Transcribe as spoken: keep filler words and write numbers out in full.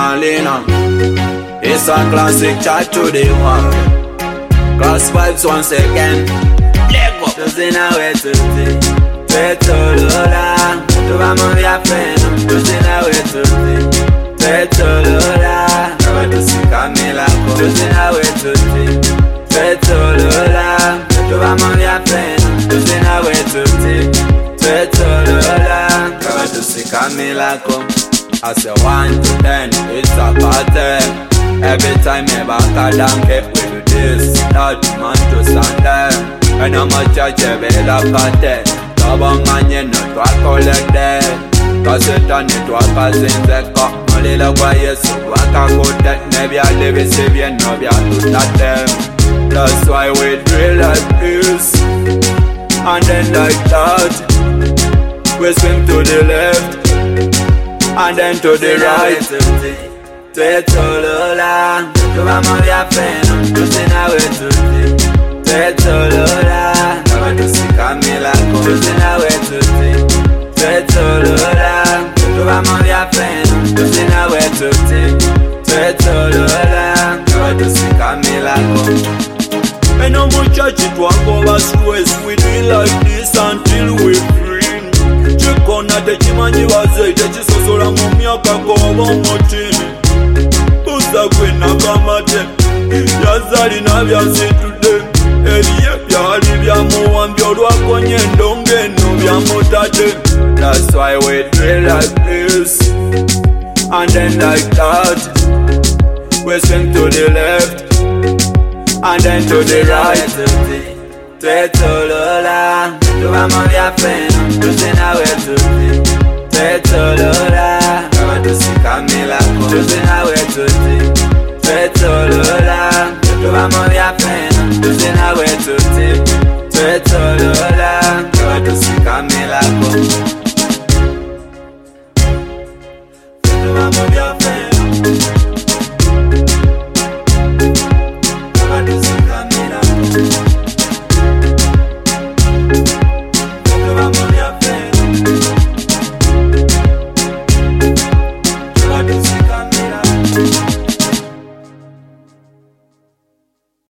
Marlena. It's a classic chat to the one. Class vibes once again. Lego. Tuzi nawe tuzi, twetu lula. Tuvamo vya peno. Tuzi nawe tuzi, twetu lula. Kama tusikamila ko. Tuzi nawe tuzi, twetu lula. Tuvamo vya peno. Tuzi nawe tuzi, twetu lula. Kama tusikamila ko. I say one to ten, it's a party. Every time me back a damn keep with this. That man to stand there. And I'm a judge every la party. Taba manye no to a collect there. Cause it on it to a cousin the cup. No little boy so I can go that. Maybe I live it save you no be I do that them. That's why we drill like this. And then like that we swim to the left. And then to the right. Twetu lula. Tuvamo vya peno. Tuzi nawe tuzi, twetu lula. Kama tusikamila ko. Tuzi nawe tuzi, twetu lula. Tuvamo vya peno. Tuzi nawe tuzi, twetu lula. Kama tusikamila ko. And no more church it won't go as stress. We do it like this until we free. Chikona techimanyi waze techisosola mu myaka koba motini. Uza kwena kamate yazalina byasitude. Eriye byali byamuwambya olwakonye endongo eno byamutate. That's why we drill like this. And then like that we swing to the left. And then to the right. Twetu lula. Tuvamo vya peno. Tuzi nawe tuzi, twetu lula. Kama tusikamila ko. Tuzi nawe tuzi, twetu lula. Tuvamo vya peno. Tuzi nawe tuzi, twetu lula. Kama tusikamila ko.